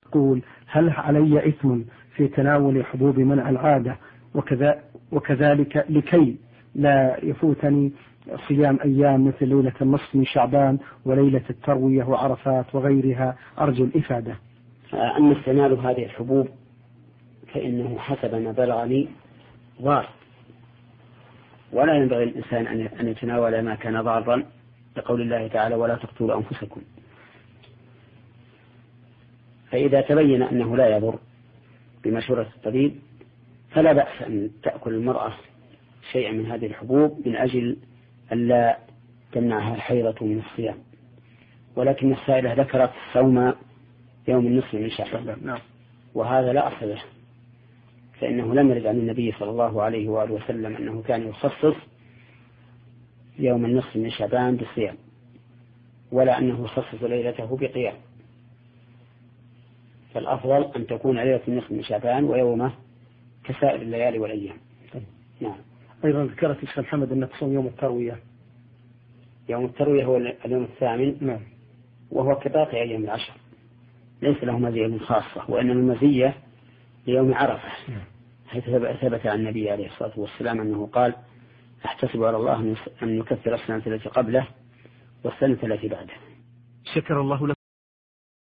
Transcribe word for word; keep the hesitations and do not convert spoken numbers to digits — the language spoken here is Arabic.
يقول: هل علي إثم في تناول حبوب منع العادة وكذا وكذلك لكي لا يفوتني صيام أيام مثل ليلة النصف من شعبان وليلة التروية وعرفات وغيرها؟ أرجو الإفادة. أما استعمال هذه الحبوب فإنه حسب ما بلغني ضار، ولا ينبغي الإنسان أن يتناول ما كان ضارا، لقول الله تعالى: ولا تقتلوا أنفسكم. فإذا تبين أنه لا يضر بمشورة الطبيب فلا بأس أن تأكل المرأة شيئا من هذه الحبوب من أجل ألا تمنعها الحيضة من الصيام. ولكن السائلة ذكرت صوم يوم النصف من شعبان، وهذا لا أصل له، فإنه لم يرد عن النبي صلى الله عليه وآله وسلم أنه كان يخصص يوم النصف من شعبان بالصيام، ولا أنه يخصص ليلته بقيام. فالأفضل أن تكون ليلة النصف من شعبان ويومه كسائر الليالي والأيام. نعم. أيضا ذكرت الشيخ محمد أن تصوم يوم التروية. يوم التروية هو اليوم الثامن. نعم. وهو كباقي أيام العشر، ليس له مزية خاصة، وإنما المزية ليوم عرفة، حيث ثبت عن النبي عليه الصلاة والسلام أنه قال: أحتسب على الله أن يكفر السنة التي قبله والسنة التي بعده. شكر الله لك.